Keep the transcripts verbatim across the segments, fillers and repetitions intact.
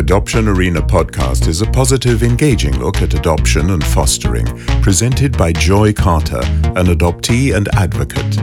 Adoption Arena podcast is a positive, engaging look at adoption and fostering, presented by Joy Carter, an adoptee and advocate.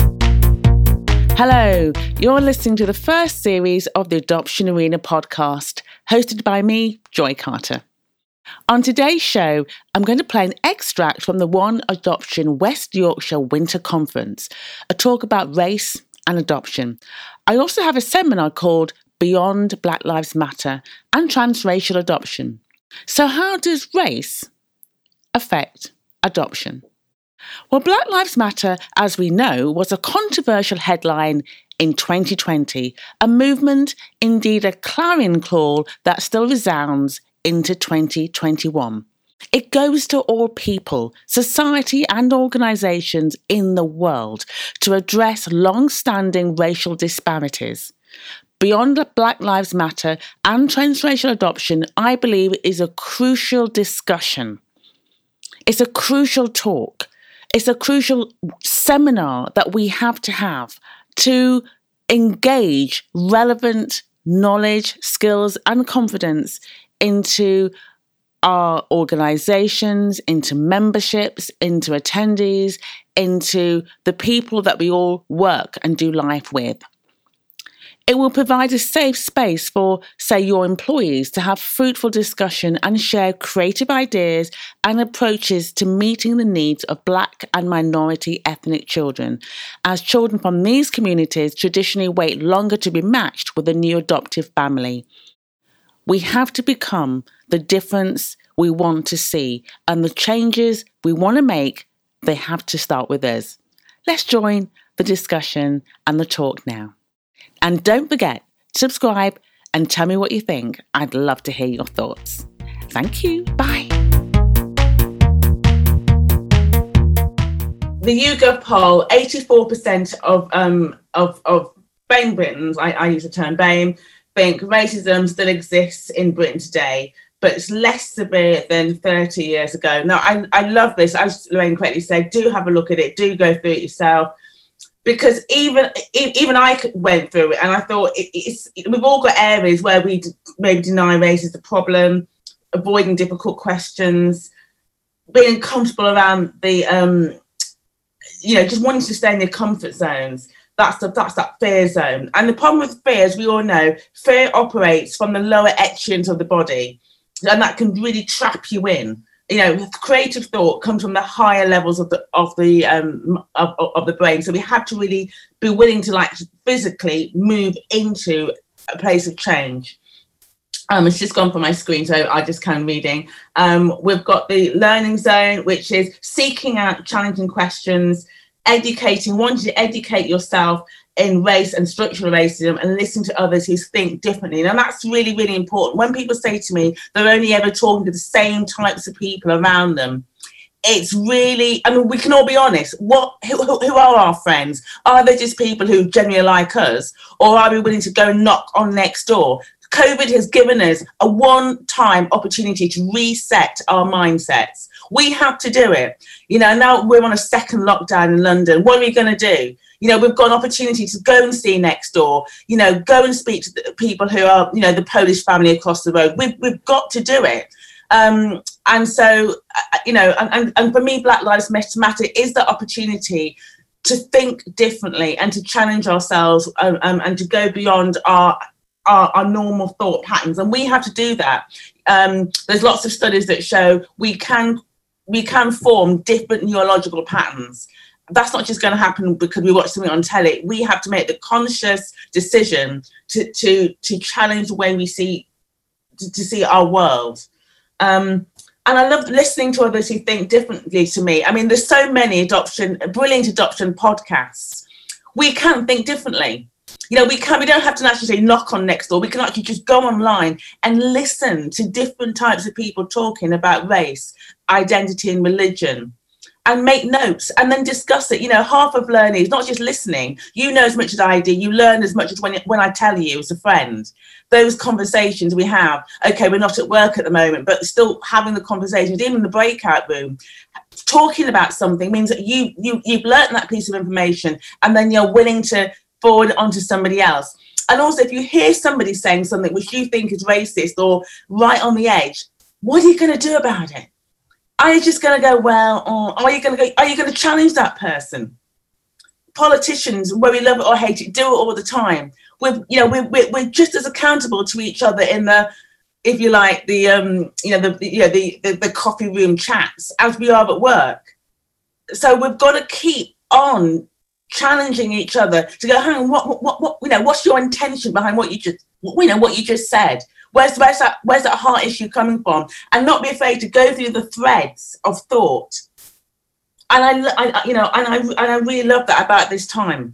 Hello, you're listening to the first series of the Adoption Arena podcast, hosted by me, Joy Carter. On today's show, I'm going to play an extract from the One Adoption West Yorkshire Winter Conference, a talk about race and adoption. I also have a seminar called Beyond Black Lives Matter and Transracial Adoption. So how does race affect adoption? Well, Black Lives Matter, as we know, was a controversial headline in twenty twenty, a movement, indeed a clarion call that still resounds into twenty twenty-one. It goes to all people, society and organisations in the world to address long-standing racial disparities. Beyond Black Lives Matter and transracial adoption, I believe, is a crucial discussion. It's a crucial talk. It's a crucial seminar that we have to have to engage relevant knowledge, skills and confidence into our organisations, into memberships, into attendees, into the people that we all work and do life with. It will provide a safe space for, say, your employees to have fruitful discussion and share creative ideas and approaches to meeting the needs of Black and minority ethnic children, as children from these communities traditionally wait longer to be matched with a new adoptive family. We have to become the difference we want to see, and the changes we want to make, they have to start with us. Let's join the discussion and the talk now. And don't forget, subscribe and tell me what you think. I'd love to hear your thoughts. Thank you. Bye. The YouGov poll, eighty-four percent of um of, of BAME Britons, I, I use the term BAME, think racism still exists in Britain today, but it's less severe than thirty years ago. Now, I, I love this. As Lorraine correctly said, do have a look at it. Do go through it yourself. Because even even I went through it, and I thought it, it's we've all got areas where we d- maybe deny race is the problem, avoiding difficult questions, being comfortable around the, um, you know, just wanting to stay in your comfort zones. That's the, that's that fear zone. And the problem with fear, as we all know, fear operates from the lower echelons of the body, and that can really trap you in. You know, creative thought comes from the higher levels of the of the um of, of the brain. So we have to really be willing to like physically move into a place of change. Um, it's just gone from my screen, so I just carry on reading. Um, we've got the learning zone, which is seeking out challenging questions, educating, wanting to educate yourself in race and structural racism, and listen to others who think differently. And that's really, really important. When people say to me they're only ever talking to the same types of people around them, it's really, I mean, we can all be honest. What, who, who are our friends? Are they just people who genuinely like us? Or are we willing to go knock on next door? COVID has given us a one-time opportunity to reset our mindsets. We have to do it. You know, now we're on a second lockdown in London. What are we going to do? You know, we've got an opportunity to go and see next door, you know, go and speak to the people who are, you know, the Polish family across the road. We've, we've got to do it. Um, and so, you know, and, and for me, Black Lives Matter is the opportunity to think differently and to challenge ourselves um, um, and to go beyond our, our, our normal thought patterns. And we have to do that. Um, there's lots of studies that show we can, we can form different neurological patterns. That's not just going to happen because we watch something on telly. We have to make the conscious decision to to to challenge the way we see to, to see our world. Um, and I love listening to others who think differently to me. I mean, there's so many adoption, brilliant adoption podcasts. We can think differently. You know, we can. We don't have to actually say knock on next door. We can actually just go online and listen to different types of people talking about race, identity, and religion. And make notes and then discuss it. You know, half of learning is not just listening. You know as much as I do. You learn as much as when, when I tell you as a friend. Those conversations we have, okay, we're not at work at the moment, but still having the conversations, even in the breakout room, talking about something means that you, you, you've learned that piece of information and then you're willing to forward it onto somebody else. And also, if you hear somebody saying something which you think is racist or right on the edge, what are you going to do about it? Are you just going to go, well, or are you going to go, are you going to challenge that person? Politicians, whether we love it or hate it, do it all the time. We're, you know, we're, we're, we're just as accountable to each other in the, if you like, the, um, you know, the, you know, the, the, the coffee room chats as we are at work. So we've got to keep on challenging each other to go, hang on, what, what, what, what, you know, what's your intention behind what you just, you know, what you just said? Where's, where's that, where's that heart issue coming from? And not be afraid to go through the threads of thought. And I, I you know, and I, and I really love that about this time.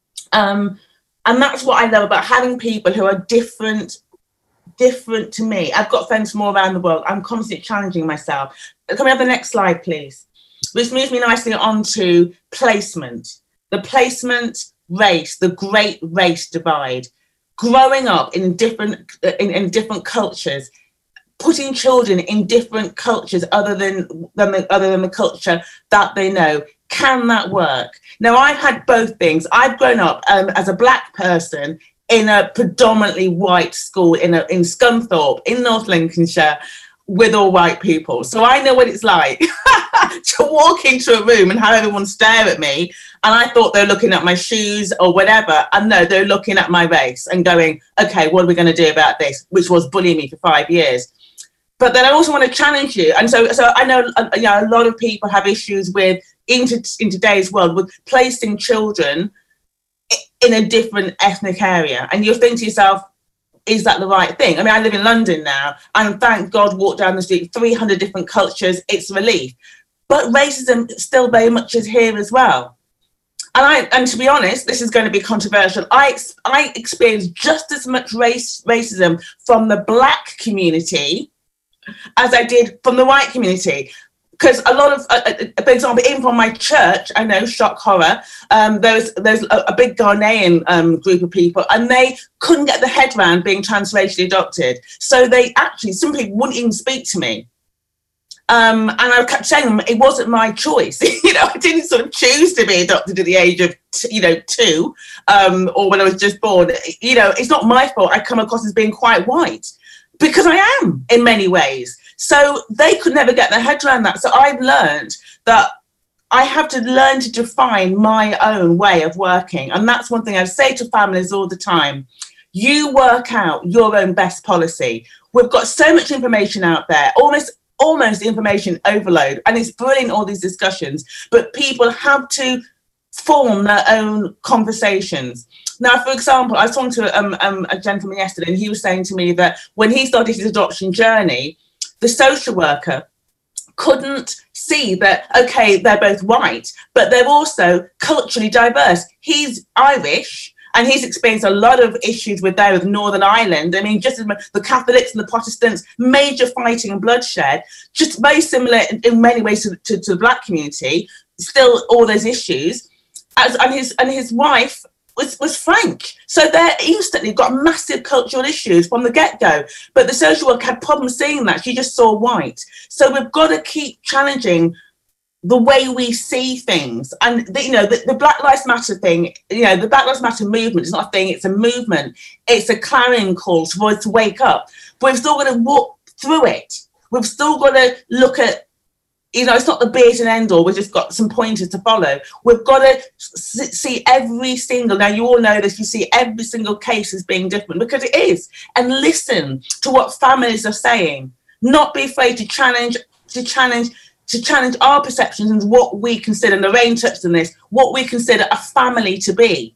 Um, and that's what I love about having people who are different, different to me. I've got friends from all around the world. I'm constantly challenging myself. Can we have the next slide, please? Which moves me nicely on to placement. The placement race, the great race divide. Growing up in different in, in different cultures, putting children in different cultures other than, than the, other than the culture that they know. Can that work? Now, I've had both things. I've grown up um, as a black person in a predominantly white school in a, in Scunthorpe in North Lincolnshire with all white people. So I know what it's like to walk into a room and have everyone stare at me. And I thought they're looking at my shoes or whatever. And no, they're looking at my race and going, okay, what are we going to do about this? Which was bullying me for five years. But then I also want to challenge you. And so so I know, uh, you know, a lot of people have issues with, in, to, in today's world, with placing children in a different ethnic area. And you're thinking to yourself, is that the right thing? I mean, I live in London now, and thank God, walk down the street, three hundred different cultures, it's relief. But racism still very much is here as well. And I, and to be honest, this is going to be controversial. I, I experienced just as much race racism from the black community as I did from the white community. Because a lot of, uh, for example, even from my church, I know, shock horror, um, there's there's a, a big Ghanaian um, group of people, and they couldn't get their head around being transracially adopted. So they actually, some people wouldn't even speak to me. Um, and I kept saying to them, it wasn't my choice. You know, I didn't sort of choose to be adopted at the age of, t- you know, two, um, or when I was just born. You know, it's not my fault I come across as being quite white, because I am in many ways. So they could never get their head around that. So I've learned that I have to learn to define my own way of working. And that's one thing I say to families all the time. You work out your own best policy. We've got so much information out there, almost almost information overload. And it's brilliant, all these discussions, but people have to form their own conversations. Now, for example, I was talking to um, um, a gentleman yesterday, and he was saying to me that when he started his adoption journey, the social worker couldn't see that, okay, they're both white, but they're also culturally diverse. He's Irish, and he's experienced a lot of issues with there with Northern Ireland. I mean, just as the Catholics and the Protestants, major fighting and bloodshed, just very similar in, in many ways to, to, to the black community, still all those issues. As, and his and his wife was, was Frank. So they instantly got massive cultural issues from the get-go. But the social worker had problems seeing that. She just saw white. So we've got to keep challenging the way we see things. And, the, you know, the, the Black Lives Matter thing, you know, the Black Lives Matter movement is not a thing, it's a movement. It's a clarion call for us to wake up. But we've still got to walk through it. We've still got to look at, you know, it's not the be it and end all. We've just got some pointers to follow. We've got to see every single, now you all know this, you see every single case as being different, because it is. And listen to what families are saying. Not be afraid to challenge, to challenge, to challenge our perceptions and what we consider, and Lorraine touched on this, what we consider a family to be.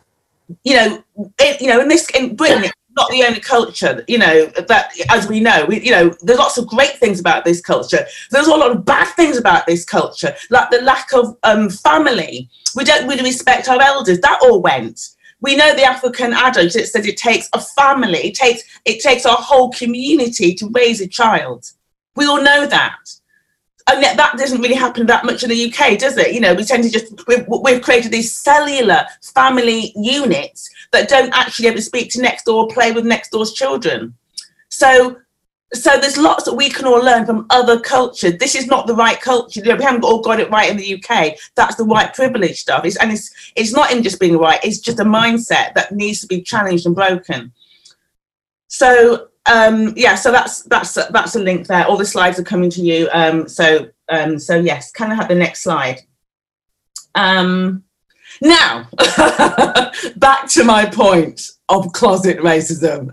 You know, it, you know, in this, in Britain, it's not the only culture, you know, that, as we know, we, you know, there's lots of great things about this culture. There's a lot of bad things about this culture, like the lack of um, family. We don't really respect our elders. That all went. We know the African adage that says it takes a family, it takes, it takes our whole community to raise a child. We all know that. And yet that doesn't really happen that much in the U K, does it? You know, we tend to just, we've, we've created these cellular family units that don't actually ever speak to next door or play with next door's children. So so there's lots that we can all learn from other cultures. This is not the right culture. You know, we haven't all got it right in the U K. That's the white privilege stuff. It's, and it's it's not in just being right. It's just a mindset that needs to be challenged and broken. So um, yeah, so that's that's that's a link there. All the slides are coming to you. Um, so um, so yes, can I have the next slide? Um, now back to my point of closet racism.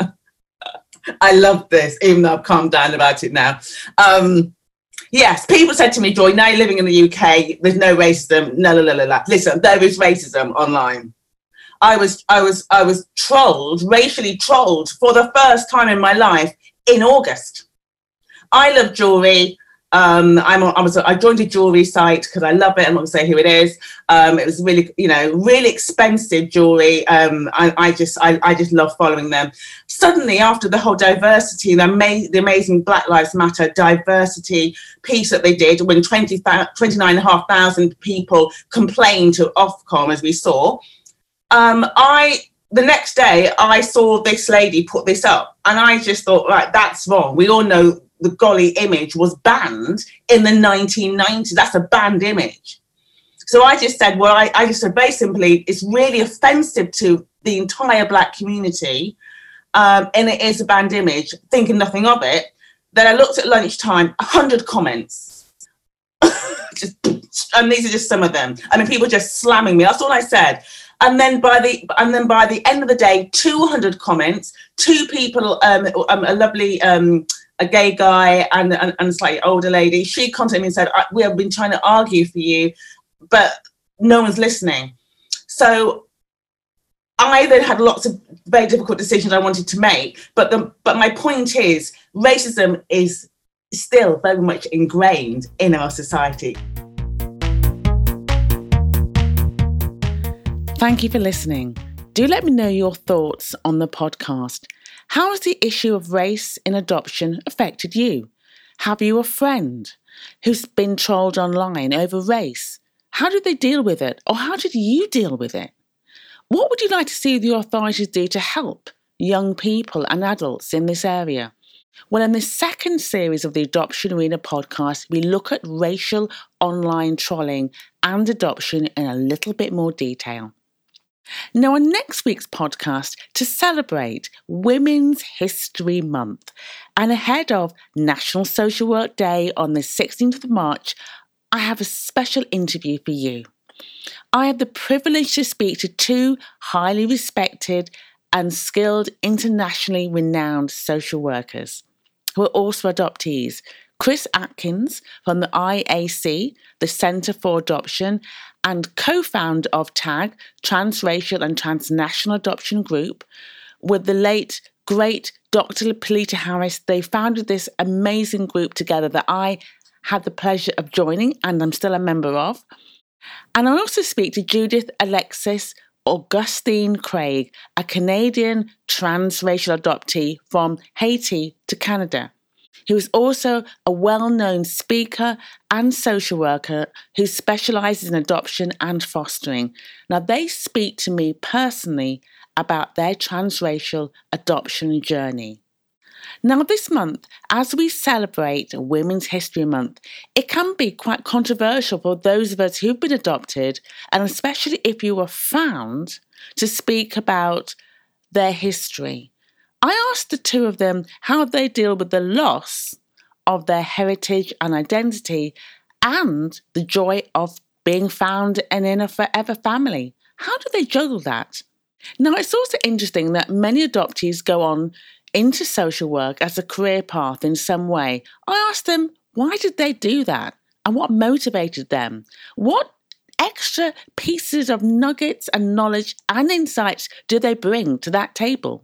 I love this, even though I've calmed down about it now. Um, yes, people said to me, Joy, now you're living in the U K, there's no racism. No, no, no, no, no. Listen, there is racism online. I was, I was, I was trolled, racially trolled for the first time in my life in August. I love jewelry. Um, I'm, I was, I joined a jewelry site because I love it. I'm not gonna say who it is. Um, it was really, you know, really expensive jewelry. Um, I, I just, I, I just love following them. Suddenly, after the whole diversity, the, ama- the amazing Black Lives Matter diversity piece that they did, when twenty, twenty-nine and a half thousand people complained to Ofcom, as we saw, um, I. The next day, I saw this lady put this up, and I just thought, right, that's wrong. We all know the Golly image was banned in the nineteen nineties. That's a banned image. So I just said, well, I, I just said very simply, it's really offensive to the entire Black community, um, and it is a banned image, thinking nothing of it. Then I looked at lunchtime, one hundred comments. just, and these are just some of them. I mean, people just slamming me. That's all I said. And then by the and then by the end of the day, two hundred comments, two people, um, um, a lovely um, a gay guy and, and, and a slightly older lady. She contacted me and said, we have been trying to argue for you, but no one's listening. So I then had lots of very difficult decisions I wanted to make. But the but my point is, racism is still very much ingrained in our society. Thank you for listening. Do let me know your thoughts on the podcast. How has the issue of race in adoption affected you? Have you a friend who's been trolled online over race? How did they deal with it? Or how did you deal with it? What would you like to see the authorities do to help young people and adults in this area? Well, in the second series of the Adoption Arena podcast, we look at racial online trolling and adoption in a little bit more detail. Now, on next week's podcast, to celebrate Women's History Month and ahead of National Social Work Day on the sixteenth of March, I have a special interview for you. I have the privilege to speak to two highly respected and skilled, internationally renowned social workers who are also adoptees. Chris Atkins from the I A C, the Centre for Adoption, and co-founder of TAG, Transracial and Transnational Adoption Group, with the late, great Doctor Lipalita Harris. They founded this amazing group together that I had the pleasure of joining and I'm still a member of. And I also speak to Judith Alexis Augustine Craig, a Canadian transracial adoptee from Haiti to Canada, who is also a well-known speaker and social worker who specialises in adoption and fostering. Now, they speak to me personally about their transracial adoption journey. Now, this month, as we celebrate Women's History Month, it can be quite controversial for those of us who've been adopted, and especially if you were found, to speak about their history. I asked the two of them how they deal with the loss of their heritage and identity and the joy of being found and in a forever family. How do they juggle that? Now, it's also interesting that many adoptees go on into social work as a career path in some way. I asked them, why did they do that? And what motivated them? What extra pieces of nuggets and knowledge and insights do they bring to that table?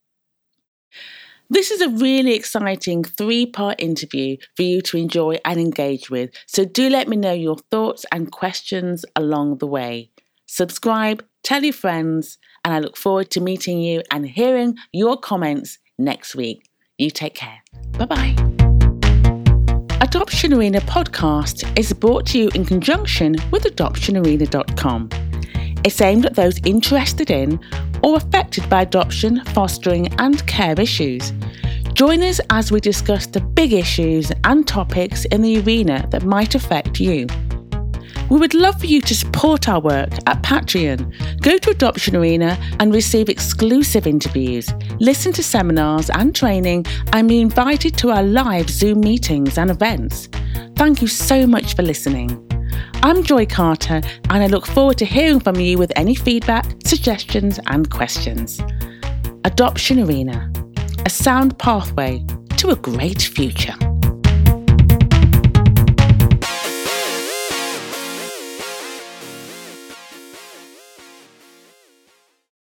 This is a really exciting three-part interview for you to enjoy and engage with, so do let me know your thoughts and questions along the way. Subscribe, tell your friends, and I look forward to meeting you and hearing your comments next week. You take care. Bye-bye. Adoption Arena podcast is brought to you in conjunction with adoption arena dot com. It's aimed at those interested in or affected by adoption, fostering and care issues. Join us as we discuss the big issues and topics in the arena that might affect you. We would love for you to support our work at Patreon. Go to Adoption Arena and receive exclusive interviews, listen to seminars and training, and be invited to our live Zoom meetings and events. Thank you so much for listening. I'm Joy Carter, and I look forward to hearing from you with any feedback, suggestions, and questions. Adoption Arena, a sound pathway to a great future.